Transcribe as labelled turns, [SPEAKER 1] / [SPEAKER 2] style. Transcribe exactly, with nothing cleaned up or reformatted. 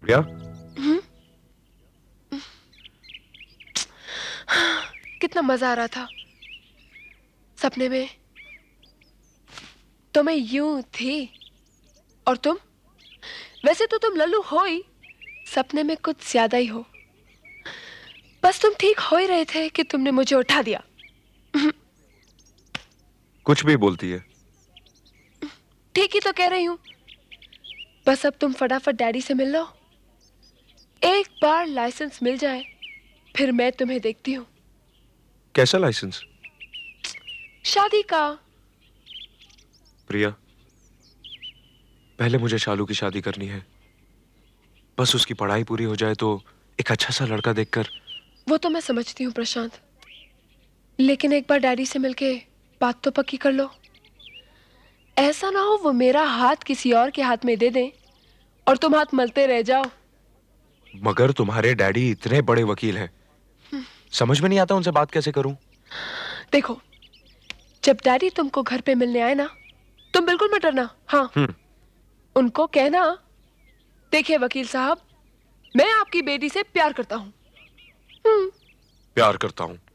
[SPEAKER 1] प्रिया,
[SPEAKER 2] हम्म? कितना मजा आ रहा था सपने में। तो मैं यूं थी और तुम, वैसे तो तुम लल्लू हो ही, सपने में कुछ ज्यादा ही हो। बस तुम ठीक हो ही रहे थे कि तुमने मुझे उठा दिया।
[SPEAKER 1] कुछ भी बोलती है।
[SPEAKER 2] ठीक ही तो कह रही हूं। बस अब तुम फटाफट डैडी से मिल लो। एक बार लाइसेंस मिल जाए फिर मैं तुम्हें देखती हूँ।
[SPEAKER 1] कैसा लाइसेंस?
[SPEAKER 2] शादी का।
[SPEAKER 1] प्रिया, पहले मुझे शालू की शादी करनी है। बस उसकी पढ़ाई पूरी हो जाए तो एक अच्छा सा लड़का देखकर।
[SPEAKER 2] वो तो मैं समझती हूँ प्रशांत, लेकिन एक बार डैडी से मिलके बात तो पक्की कर लो। ऐसा ना हो वो मेरा हाथ किसी और के हाथ में दे दें और तुम हाथ मलते रह जाओ।
[SPEAKER 1] मगर तुम्हारे डैडी इतने बड़े वकील हैं, समझ में नहीं आता उनसे बात कैसे करूं।
[SPEAKER 2] देखो, जब डैडी तुमको घर पे मिलने आए ना, तुम बिल्कुल मत डरना। हाँ,
[SPEAKER 1] हम्म।
[SPEAKER 2] उनको कहना, देखिए वकील साहब, मैं आपकी बेटी से प्यार करता हूँ। हम्म।
[SPEAKER 1] प्यार करता हूं।